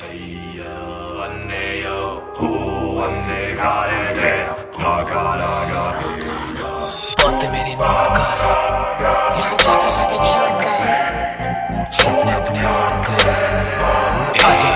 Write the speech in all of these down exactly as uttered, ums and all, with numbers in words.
बातें मेरी नोट कर, यहाँ जाके सभी छोड़ कर, सपने अपने ओढ़ कर आजा।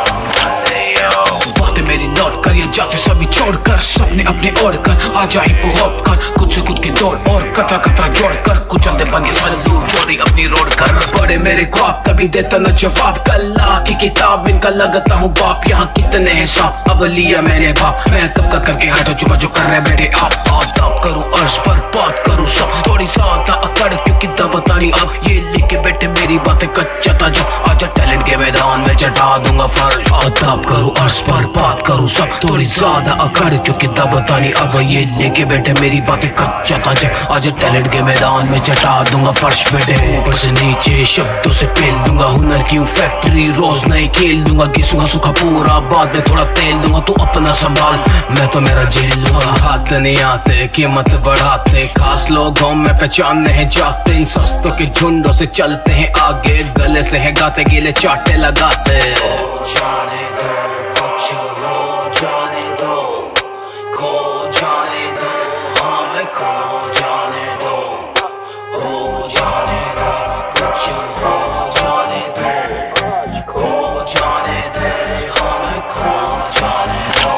बातें मेरी नोट कर, ये जाते सभी छोड़ कर, सपने अपने ओढ़ कर आजा। हिप हॉप कर, खुद से खुद की दौड़ और कतरा कतरा जोड़ कर, कुचल दे बंगे सल्लू जोड़ी अपनी रोड कर। बड़े मेरे ख्वाब तभी देता न जवाब, कल्ला की किताब इनका लगता हूँ बाप। यहाँ कितने हैं सांप, अब लिया मैंने बाप। मैं तब का करके हटो चुका जो कर रहे बैठे आप। आप करूँ अर्ज पर बात करूँ सब, थोड़ी ज्यादा अकड़ क्योंकि दबता नहीं अब। ये लेके बैठे मेरी बातें कच्चा ताजा, आजा टैलेंट के मैदान में चटा दूंगा फर्ज। आदाब करूँ अर्ज पर बात करूँ सब, थोड़ी ज्यादा अकड़ क्योंकि दबता नहीं अब। ये लेके बैठे मेरी बातें कच्चा ताजा, आजा टैलेंट के मैदान में चटा दूंगा फर्श। बैठे ऊपर से नीचे शब्दों से फेल दूंगा, हुनर की फैक्ट्री रोज नई खेल दूंगा। घिसूंगा सूखा पूरा बाद में थोड़ा तेल दूंगा, तू अपना संभाल मैं तो मेरा झेल लूंगा। हाथ नहीं आते कीमत बढ़ाते, खास लोगों में पहचानने हैं जाते। इन सस्तों के झुंडों से चलते हैं आगे, गले से है गाते गीले चाटे लगाते। हो जाने दो कुछ हो जाने दो, खो जाने दो हाँ मैं खो जाने दो। हो जाने दो कुछ हो जाने दो, खो जाने दे हाँ मैं खो जाने दो।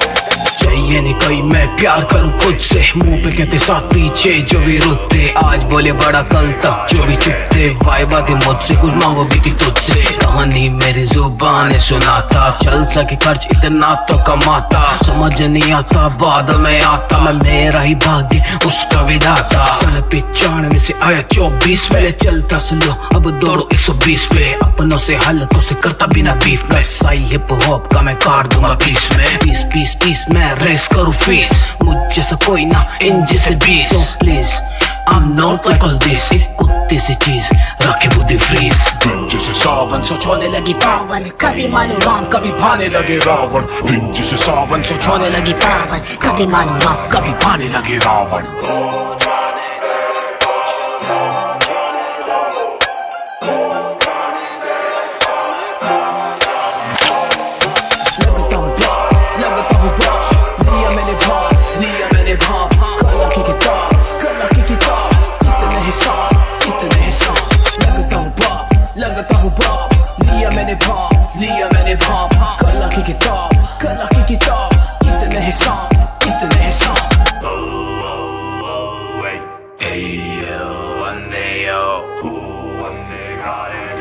चाहिए नहीं कोई मैं प्यार करूं खुद से, मुंह पे कहते साथ पीछे जो भी रुकते। आज बोले बड़ा कल तक जो भी चुपते, वाइबा थी मुझसे कुछ मांगोगी कि तुझसे। कहानी मेरी जुबान सुनाता, चल सके खर्च इतना तो कमाता। समझ नहीं आता बाद में आता, मैं मेरा ही भाग्य उसका विधाता। सन पिचानवे से आया चौबीस, पहले चलता स्लो अब दौड़ो एक सौ बीस पे। अपनों से हल्कों से करता बिना बीफ, मैं साई हिप हॉप का मैं काट दूंगा पीस में। पीस पीस पीस मैं रेस करूँ फीस, मुझ जैसा कोई ना इन जैसे बीस। So please I'm not like all this, एक कुत्ते से चीज रखे बुद्धि फ्रीज। दिन जैसे सावन सोचने लगी पावन, कभी मानो राम कभी भाने लगे रावण। दिन जैसे सावन सोचने लगी पावन, कभी मानो राम कभी भाने लगे रावण। लगता हूँ बाप, लगता हूँ बाप, लिया मैंने भाप, लिया मैंने भाप। कला की किताब, कला की किताब, कितने हिसाब, कितने हिसाब। लगता हूँ बाप, लगता हूँ बाप, लिया मैंने भाप, लिया मैंने भाप। कला की किताब, कला की किताब, कितने हिसाब, कितने हिसाब। Hey yo, one day yo, one day got it,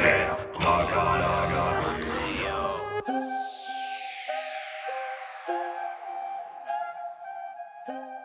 yeah.